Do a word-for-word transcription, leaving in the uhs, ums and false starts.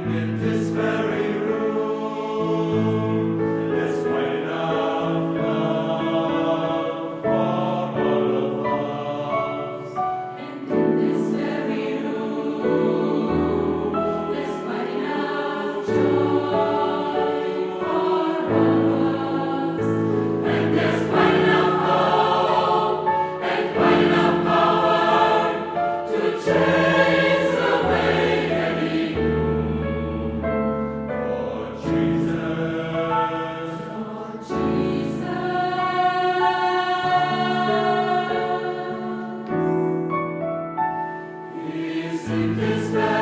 in this very room, there's quite enough love for all of us. And in this very room, there's quite enough joy for all of us. And there's quite enough hope and quite enough power to chase away any gloom. For Jesus, For Jesus. He's in this very